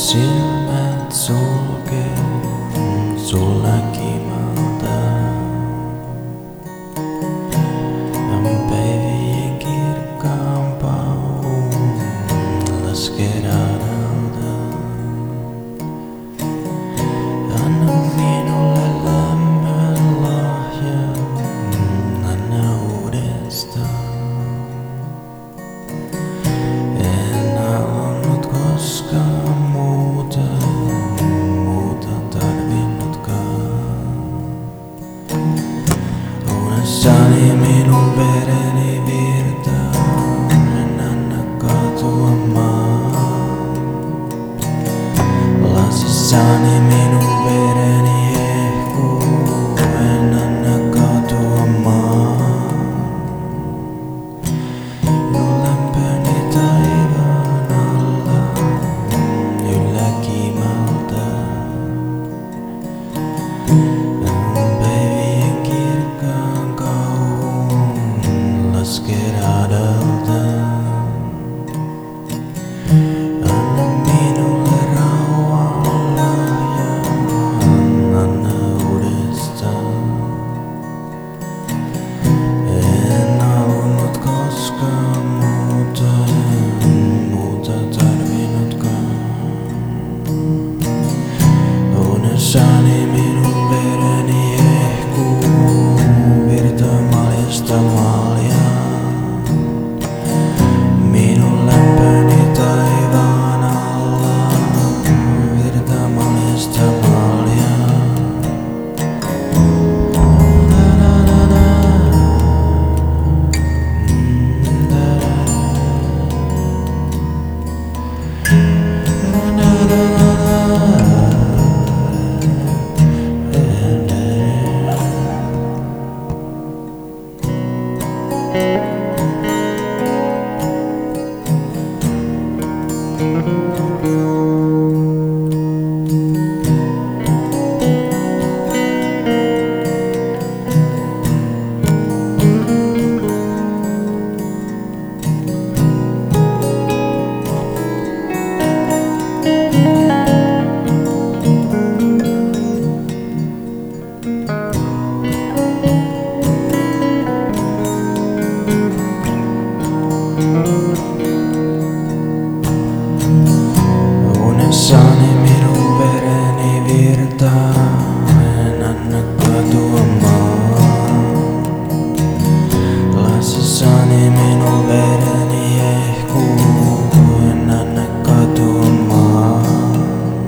Silmät sulkee sulla kimalta. Päivien kirkkaan pauhun laskee radalta. Anna minulle lämmön lahja, anna uudestaan. En halunnut koskaan muuta tarvinnutkaan. Unessani minun vereni virtaa, en anna kaatua maan. Lasissani minun vereni hehkuu, en anna kaatua maan. Jo lämpöni taivaan alla, yllä kimalta. Päivien kirkkaan kauhun laskee radalta. Anna minulle rauhan lahja, anna uudestaan. En halunnut koskaan muuta tarvinnutkaan. Unessani minun vereni hehkuu, virta maljasta maljaan. Minun lämpöni taivaan alla, virta maljasta maljaan. Unessani minun vereni virtaa, en anna kaatua maan. Lasissani minun vereni hehkuu, en anna kaatua maan.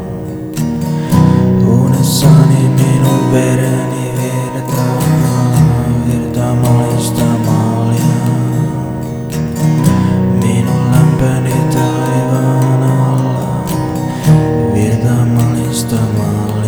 Unessani minun vereni virtaa maljasta maljaan. Minun lämpöni taivaan alla, virta maljasta maljaan.